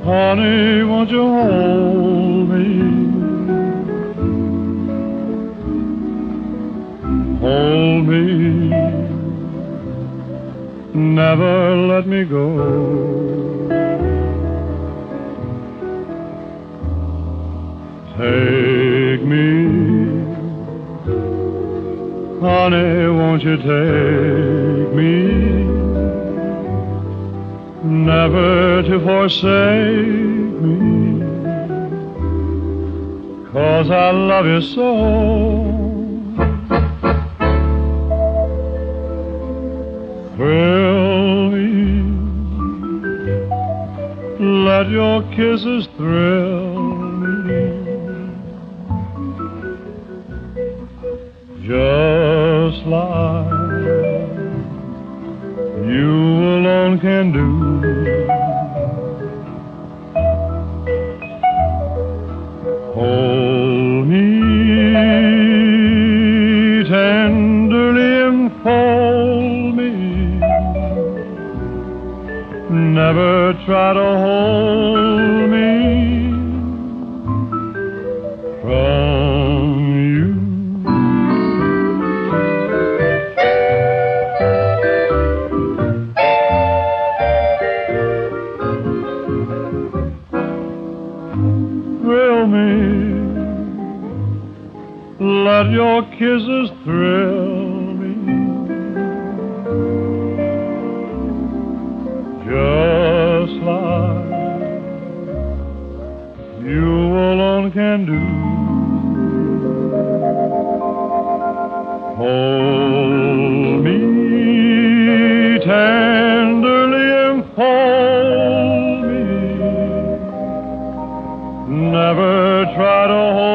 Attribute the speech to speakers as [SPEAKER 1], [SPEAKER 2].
[SPEAKER 1] Honey, won't you hold me? Hold me, never let me go. Take me, honey, won't you take me? Never to forsake me, 'cause I love you so. Thrill me, let your kisses thrill me. Just like you alone can do. Hold me tenderly, enfold me. Never try to hold me from you. Thrill me, let your kisses thrill me. Just like you alone can do. Hold me tenderly, enfold me. Never try to hold